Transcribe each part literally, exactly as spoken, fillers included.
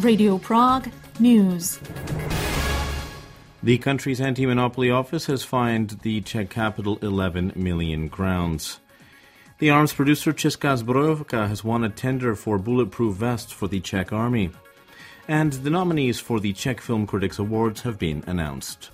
Radio Prague News. The country's anti-monopoly office has fined the Czech capital eleven million crowns. The arms producer Česká zbrojovka has won a tender for bulletproof vests for the Czech army. And the nominees for the Czech Film Critics Awards have been announced.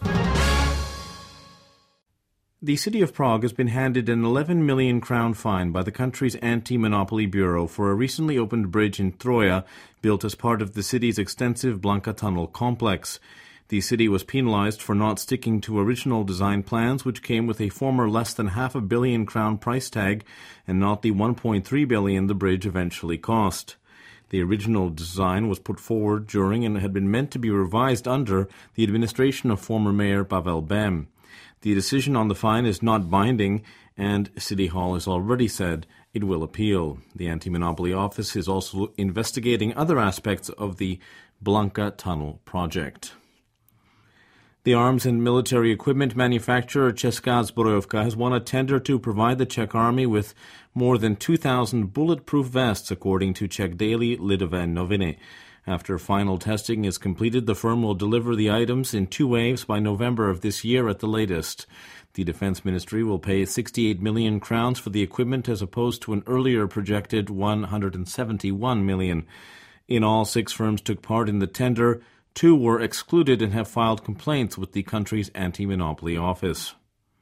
The city of Prague has been handed an eleven million crown fine by the country's anti-monopoly bureau for a recently opened bridge in Troja, built as part of the city's extensive Blanka Tunnel complex. The city was penalized for not sticking to original design plans, which came with a former less than half a billion crown price tag and not the one point three billion the bridge eventually cost. The original design was put forward during and had been meant to be revised under the administration of former Mayor Pavel Bem. The decision on the fine is not binding, and City Hall has already said it will appeal. The Anti-Monopoly Office is also investigating other aspects of the Blanka Tunnel project. The arms and military equipment manufacturer Česká zbrojovka has won a tender to provide the Czech army with more than two thousand bulletproof vests, according to Czech daily Lidové noviny. After final testing is completed, the firm will deliver the items in two waves by November of this year at the latest. The Defense Ministry will pay sixty-eight million crowns for the equipment as opposed to an earlier projected one hundred seventy-one million. In all, six firms took part in the tender. Two were excluded and have filed complaints with the country's anti-monopoly office.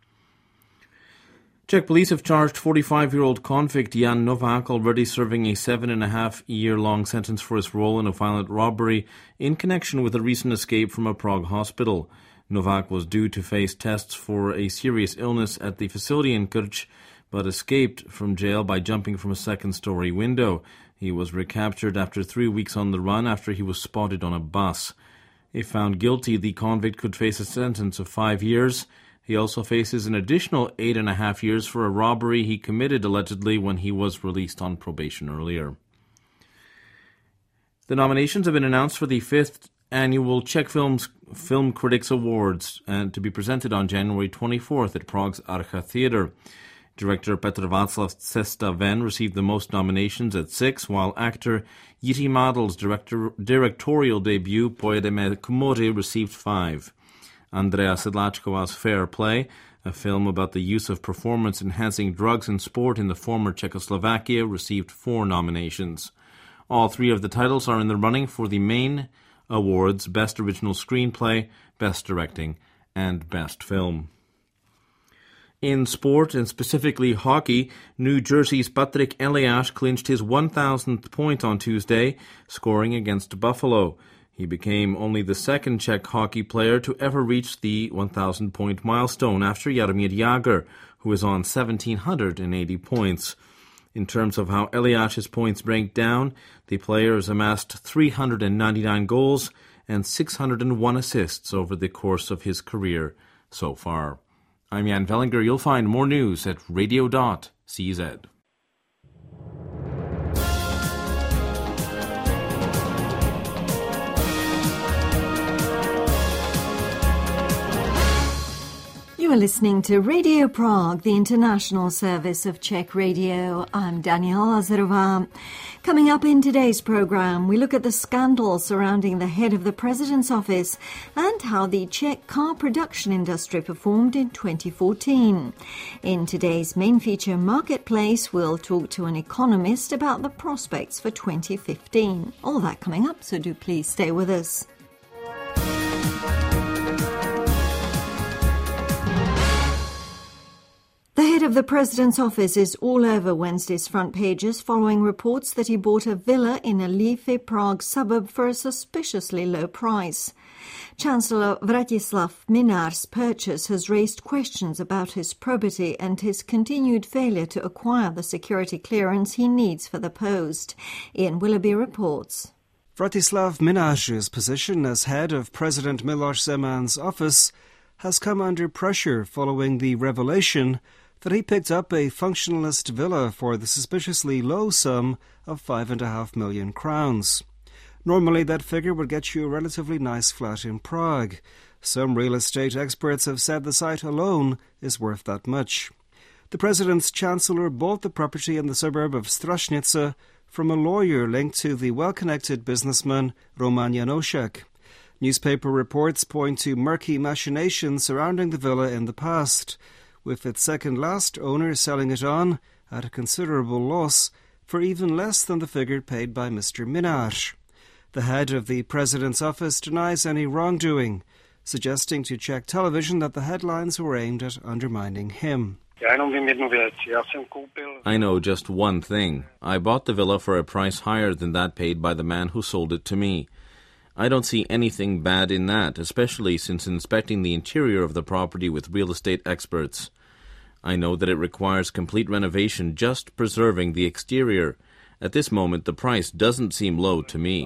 Czech police have charged forty-five-year-old convict Jan Novák, already serving a seven-and-a-half-year-long sentence for his role in a violent robbery in connection with a recent escape from a Prague hospital. Novák was due to face tests for a serious illness at the facility in Krč, but escaped from jail by jumping from a second-story window. He was recaptured after three weeks on the run after he was spotted on a bus. If found guilty, the convict could face a sentence of five years. He also faces an additional eight and a half years for a robbery he committed allegedly when he was released on probation earlier. The nominations have been announced for the fifth annual Czech Films Film Critics Awards, and to be presented on January twenty-fourth at Prague's Archa Theatre. Director Petr Václav Cesta Ven received the most nominations at six, while actor Jiří Mádel's director, directorial debut Pojedeme k moři received five. Andrea Sedláčková's Fair Play, a film about the use of performance-enhancing drugs in sport in the former Czechoslovakia, received four nominations. All three of the titles are in the running for the main awards: Best Original Screenplay, Best Directing, and Best Film. In sport, and specifically hockey, New Jersey's Patrik Eliáš clinched his one thousandth point on Tuesday, scoring against Buffalo. He became only the second Czech hockey player to ever reach the one thousand point milestone after Jaromír Jágr, who is on one thousand seven hundred eighty points. In terms of how Eliáš's points break down, the player has amassed three hundred ninety-nine goals and six hundred one assists over the course of his career so far. I'm Jan Vellinger. You'll find more news at radio dot c z. You are listening to Radio Prague, the international service of Czech radio. I'm Daniela Lazarová. Coming up in today's program, we look at the scandal surrounding the head of the president's office and how the Czech car production industry performed in twenty fourteen. In today's main feature, Marketplace, we'll talk to an economist about the prospects for twenty fifteen. All that coming up, so do please stay with us. The head of the president's office is all over Wednesday's front pages following reports that he bought a villa in a leafy Prague suburb for a suspiciously low price. Chancellor Vratislav Mlynar's purchase has raised questions about his probity and his continued failure to acquire the security clearance he needs for the post. Ian Willoughby reports. Vratislav Mlynar's position as head of President Miloš Zeman's office has come under pressure following the revelation that he picked up a functionalist villa for the suspiciously low sum of five and a half million crowns. Normally that figure would get you a relatively nice flat in Prague. Some real estate experts have said the site alone is worth that much. The president's chancellor bought the property in the suburb of Strašnice from a lawyer linked to the well-connected businessman Roman Janoschek. Newspaper reports point to murky machinations surrounding the villa in the past, with its second-last owner selling it on at a considerable loss for even less than the figure paid by Mister Minaj. The head of the president's office denies any wrongdoing, suggesting to Czech television that the headlines were aimed at undermining him. I know just one thing. I bought the villa for a price higher than that paid by the man who sold it to me. I don't see anything bad in that, especially since inspecting the interior of the property with real estate experts. I know that it requires complete renovation, just preserving the exterior. At this moment, the price doesn't seem low to me.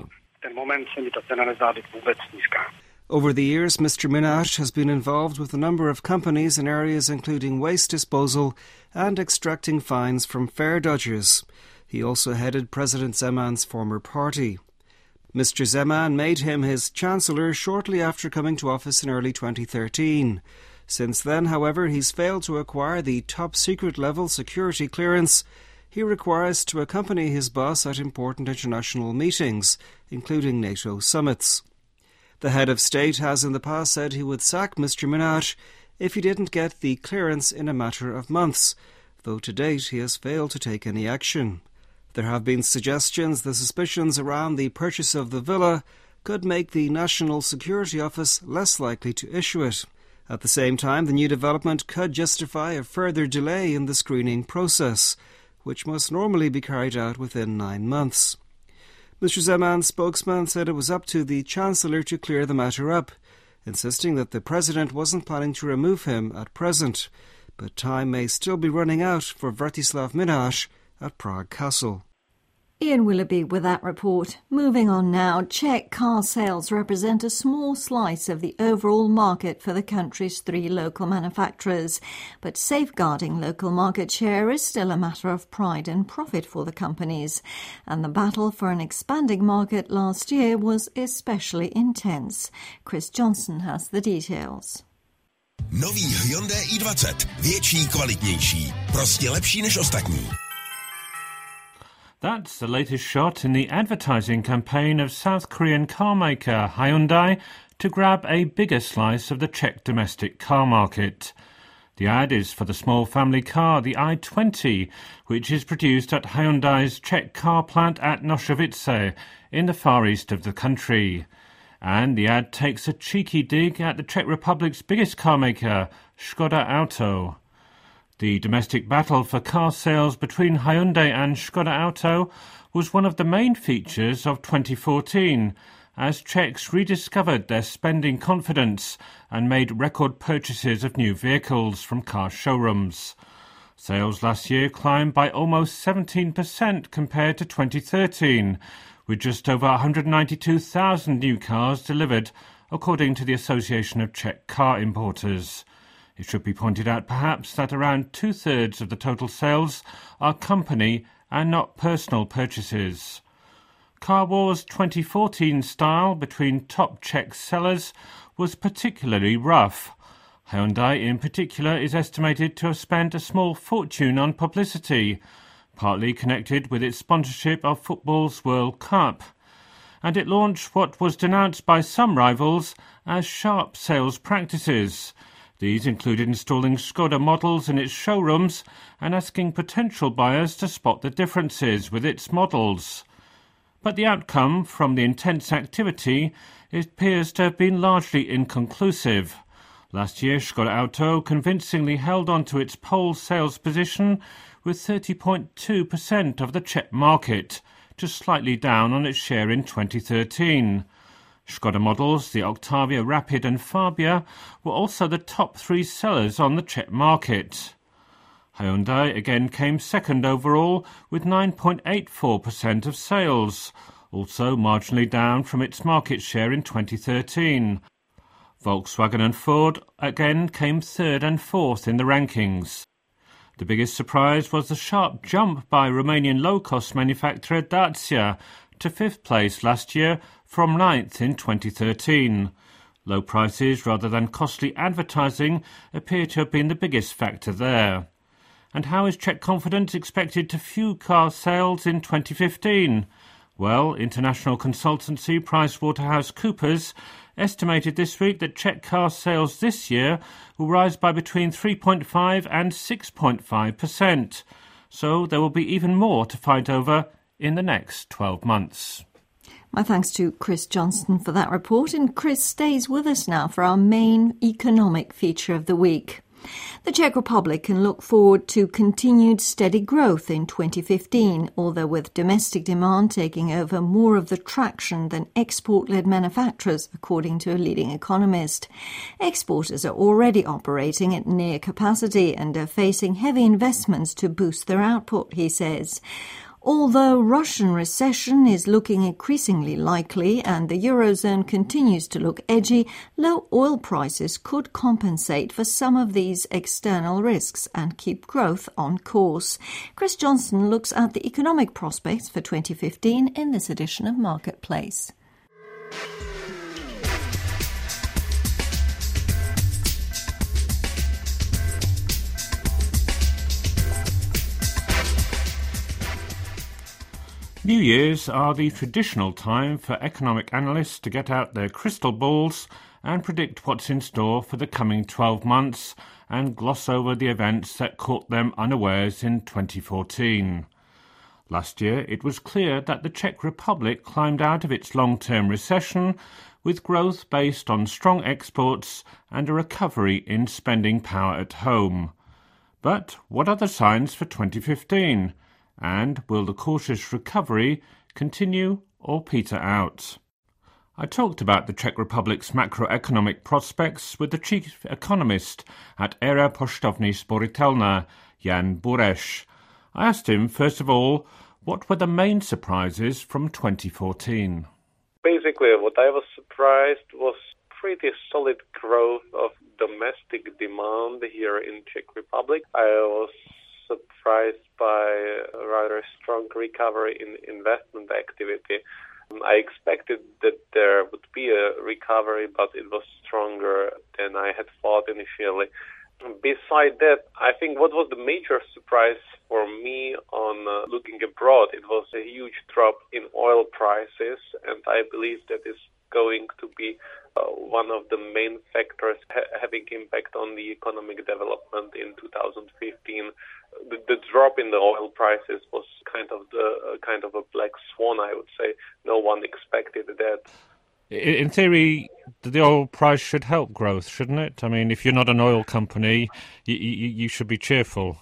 Over the years, Mister Minaj has been involved with a number of companies in areas including waste disposal and extracting fines from fare dodgers. He also headed President Zeman's former party. Mister Zeman made him his chancellor shortly after coming to office in early twenty thirteen. Since then, however, he's failed to acquire the top-secret level security clearance he requires to accompany his boss at important international meetings, including NATO summits. The head of state has in the past said he would sack Mister Minaj if he didn't get the clearance in a matter of months, though to date he has failed to take any action. There have been suggestions the suspicions around the purchase of the villa could make the National Security Office less likely to issue it. At the same time, the new development could justify a further delay in the screening process, which must normally be carried out within nine months. Mister Zeman's spokesman said it was up to the Chancellor to clear the matter up, insisting that the President wasn't planning to remove him at present, but time may still be running out for Vratislav Minaj at Prague Castle. Ian Willoughby with that report. Moving on now, Czech car sales represent a small slice of the overall market for the country's three local manufacturers, but safeguarding local market share is still a matter of pride and profit for the companies, and the battle for an expanding market last year was especially intense. Chris Johnson has the details. Nový Hyundai i dvacet. Větší, kvalitnější. Prostě lepší než ostatní. That's the latest shot in the advertising campaign of South Korean carmaker Hyundai to grab a bigger slice of the Czech domestic car market. The ad is for the small family car, the i twenty, which is produced at Hyundai's Czech car plant at Nošovice in the far east of the country. And the ad takes a cheeky dig at the Czech Republic's biggest carmaker, Škoda Auto. The domestic battle for car sales between Hyundai and Škoda Auto was one of the main features of twenty fourteen, as Czechs rediscovered their spending confidence and made record purchases of new vehicles from car showrooms. Sales last year climbed by almost seventeen percent compared to twenty thirteen, with just over one hundred ninety-two thousand new cars delivered, according to the Association of Czech Car Importers. It should be pointed out perhaps that around two-thirds of the total sales are company and not personal purchases. Car Wars twenty fourteen style between top Czech sellers was particularly rough. Hyundai in particular is estimated to have spent a small fortune on publicity, partly connected with its sponsorship of football's World Cup, and it launched what was denounced by some rivals as sharp sales practices. These included installing Škoda models in its showrooms and asking potential buyers to spot the differences with its models. But the outcome from the intense activity appears to have been largely inconclusive. Last year, Škoda Auto convincingly held on to its pole sales position with thirty point two percent of the Czech market, just slightly down on its share in twenty thirteen. Škoda models, the Octavia Rapid and Fabia, were also the top three sellers on the Czech market. Hyundai again came second overall with nine point eight four percent of sales, also marginally down from its market share in twenty thirteen. Volkswagen and Ford again came third and fourth in the rankings. The biggest surprise was the sharp jump by Romanian low-cost manufacturer Dacia to fifth place last year from ninth in twenty thirteen. Low prices rather than costly advertising appear to have been the biggest factor there. And how is Czech confidence expected to fuel car sales in twenty fifteen? Well, international consultancy PricewaterhouseCoopers estimated this week that Czech car sales this year will rise by between three point five and six point five percent. So there will be even more to fight over in the next twelve months. My thanks to Chris Johnston for that report, and Chris stays with us now for our main economic feature of the week. The Czech Republic can look forward to continued steady growth in twenty fifteen, although with domestic demand taking over more of the traction than export-led manufacturers, according to a leading economist. Exporters are already operating at near capacity and are facing heavy investments to boost their output, he says. Although Russian recession is looking increasingly likely and the Eurozone continues to look edgy, low oil prices could compensate for some of these external risks and keep growth on course. Chris Johnston looks at the economic prospects for twenty fifteen in this edition of Marketplace. New Year's are the traditional time for economic analysts to get out their crystal balls and predict what's in store for the coming twelve months and gloss over the events that caught them unawares in twenty fourteen. Last year, it was clear that the Czech Republic climbed out of its long-term recession with growth based on strong exports and a recovery in spending power at home. But what are the signs for twenty fifteen? And will the cautious recovery continue or peter out? I talked about the Czech Republic's macroeconomic prospects with the chief economist at Era Poštovní Sporitelna, Jan Bureš. I asked him, first of all, what were the main surprises from twenty fourteen? Basically, what I was surprised was pretty solid growth of domestic demand here in Czech Republic. I was surprised by a rather strong recovery in investment activity. I expected that there would be a recovery, but it was stronger than I had thought initially. Beside that, I think what was the major surprise for me on uh, looking abroad, it was a huge drop in oil prices, and I believe that is going to be uh, one of the main factors ha- having impact on the economic development in two thousand fifteen. The, the drop in the oil prices was kind of the uh, kind of a black swan, I would say. No one expected that. In theory, the oil price should help growth, shouldn't it? I mean, if you're not an oil company, you, you, you should be cheerful.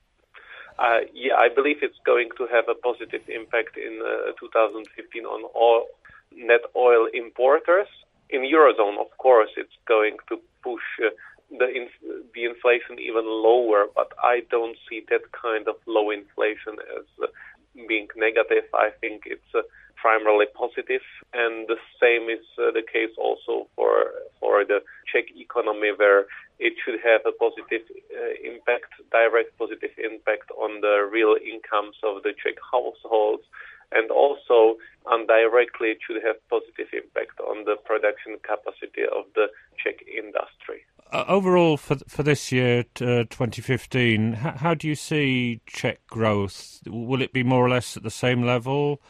Uh, yeah, I believe it's going to have a positive impact in uh, two thousand fifteen on all net oil importers. In Eurozone, of course, it's going to push uh, the in- the inflation even lower, but I don't see that kind of low inflation as uh, being negative. I think it's uh, primarily positive, and the same is uh, the case also for for the Czech economy, where it should have a positive uh, impact, direct positive impact on the real incomes of the Czech households, and also indirectly it should have positive impact on the production capacity of the Czech industry. Uh, overall, for for this year, uh, twenty fifteen, how, how do you see Czech growth? Will it be more or less at the same level?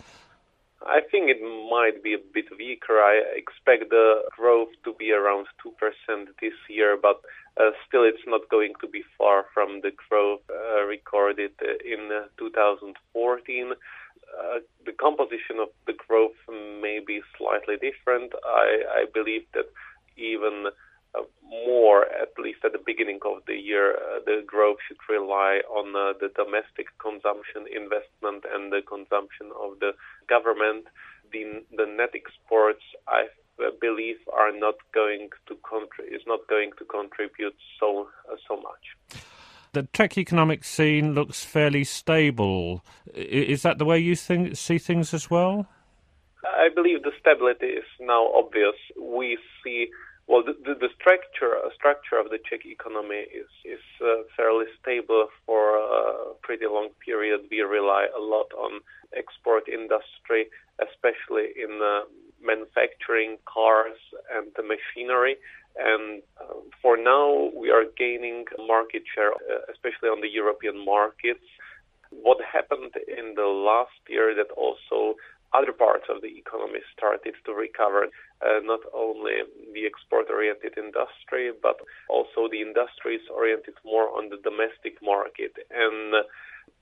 I think it might be a bit weaker. I expect the growth to be around two percent this year, but uh, still it's not going to be far from the growth uh, recorded in uh, two thousand fourteen. Uh, the composition of the growth may be slightly different. I, I believe that even uh, more, at least at the beginning of the year, uh, the growth should rely on uh, the domestic consumption, investment, and the consumption of the government. The, the net exports, I believe, are not going to contri- is not going to contribute so uh, so much. The Czech economic scene looks fairly stable. Is that the way you think, see things as well? I believe the stability is now obvious. We see, well, the, the, the structure structure of the Czech economy is, is uh, fairly stable for a pretty long period. We rely a lot on export industry, especially in uh, manufacturing, cars, and the machinery. And uh, for now, we are gaining market share, uh, especially on the European markets. What happened in the last year that also other parts of the economy started to recover, uh, not only the export-oriented industry, but also the industries oriented more on the domestic market. And uh,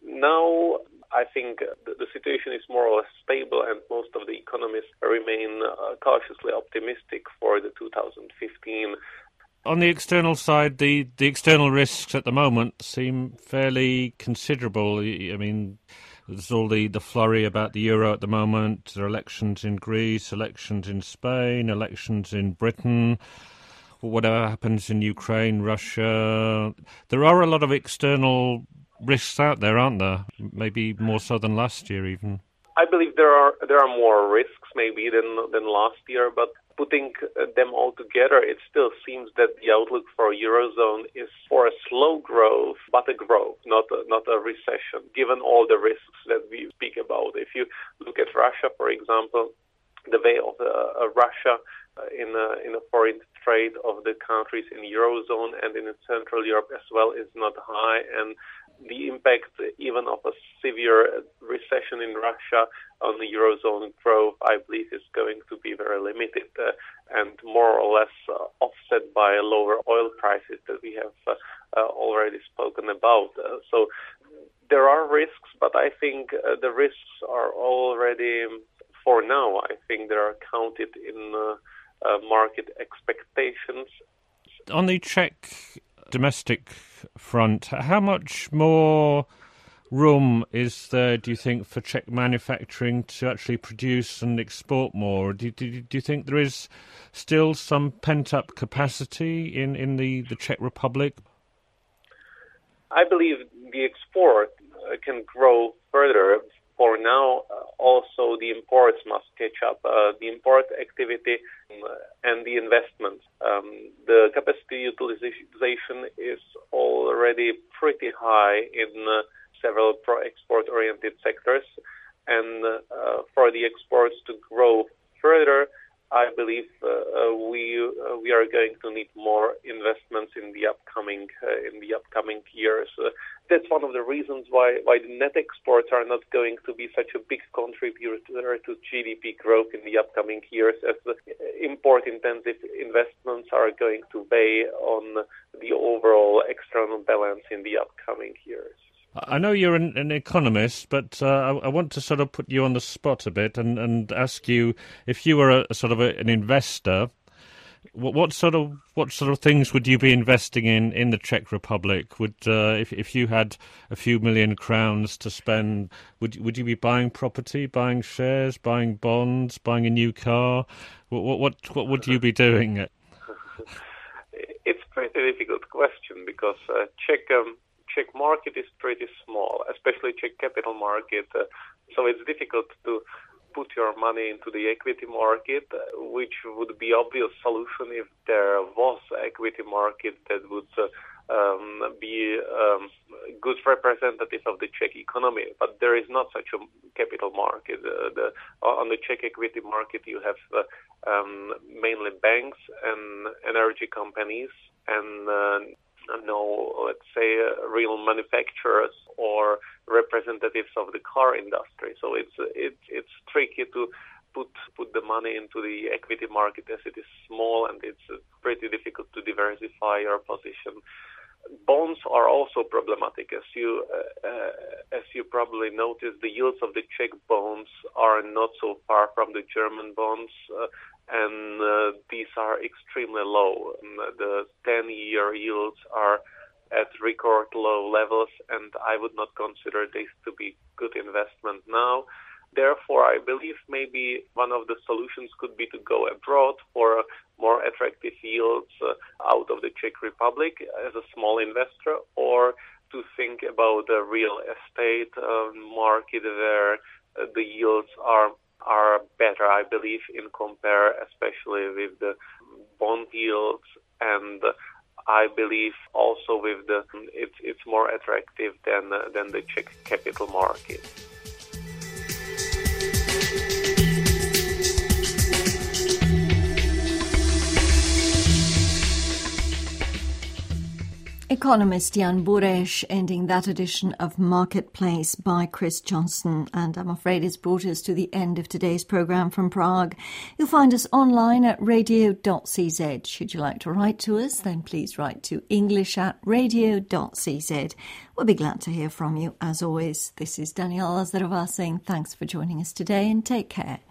now I think the, the situation is more or less stable, and most of the economists remain uh, cautiously optimistic for the two thousand fifteen. On the external side, the, the external risks at the moment seem fairly considerable. I mean, there's all the, the flurry about the euro at the moment. There are elections in Greece, elections in Spain, elections in Britain, whatever happens in Ukraine, Russia. There are a lot of external risks out there, aren't there? Maybe more so than last year even. I believe there are there are more risks maybe than than last year, but putting them all together, it still seems that the outlook for Eurozone is for a slow growth, but a growth, not a, not a recession, given all the risks that we speak about. If you look at Russia, for example, the way of uh, Russia uh, in, a, in a foreign trade of the countries in Eurozone and in Central Europe as well is not high, and the impact even of a severe recession in Russia on the Eurozone growth, I believe, is going to be very limited uh, and more or less uh, offset by lower oil prices that we have uh, uh, already spoken about. Uh, so there are risks, but I think uh, the risks are already, for now, I think they are counted in uh, uh, market expectations. On the Czech domestic front, how much more room is there, do you think, for Czech manufacturing to actually produce and export more? Do, do, do you think there is still some pent-up capacity in, in the, the Czech Republic? I believe the export uh, can grow further. For now, uh, also the imports must catch up. Uh, the import activity uh, and the investments. Um, the capacity utilization is already pretty high in uh, several pro-export-oriented sectors. And uh, for the exports to grow further, I believe uh, uh, we uh, we are going to need more investments in the upcoming uh, in the upcoming years. Uh, that's one of the reasons why why the net exports are not going to be such a big contributor to G D P growth in the upcoming years, as the import-intensive investments are going to weigh on the overall external balance in the upcoming years. I know you're an, an economist, but uh, I, I want to sort of put you on the spot a bit and, and ask you, if you were a, a sort of a, an investor, what, what sort of what sort of things would you be investing in in the Czech Republic? Would uh, if if you had a few million crowns to spend, would would you be buying property, buying shares, buying bonds, buying a new car? What what what, what would you be doing? It's a pretty difficult question because uh, Czech. Um, Czech market is pretty small, especially Czech capital market. Uh, so it's difficult to put your money into the equity market, uh, which would be obvious solution if there was equity market that would uh, um, be um, good representative of the Czech economy. But there is not such a capital market. Uh, the, on the Czech equity market, you have uh, um, mainly banks and energy companies and uh, no, let's say, uh, real manufacturers or representatives of the car industry. So it's it's it's tricky to put put the money into the equity market as it is small, and it's uh, pretty difficult to diversify your position. Bonds are also problematic, as you uh, uh, as you probably noticed. The yields of the Czech bonds are not so far from the German bonds. Uh, And uh, these are extremely low. The ten-year yields are at record low levels, and I would not consider this to be good investment now. Therefore, I believe maybe one of the solutions could be to go abroad for more attractive yields uh, out of the Czech Republic as a small investor, or to think about the real estate uh, market where uh, the yields are are better, I believe, in compare, especially with the bond yields, and I believe also with the it's it's more attractive than than the Czech capital market. Economist Jan Buresh ending that edition of Marketplace by Chris Johnson. And I'm afraid it's brought us to the end of today's programme from Prague. You'll find us online at radio dot c z. Should you like to write to us, then please write to english at radio dot c z. We'll be glad to hear from you. As always, this is Daniela Lazarova saying thanks for joining us today and take care.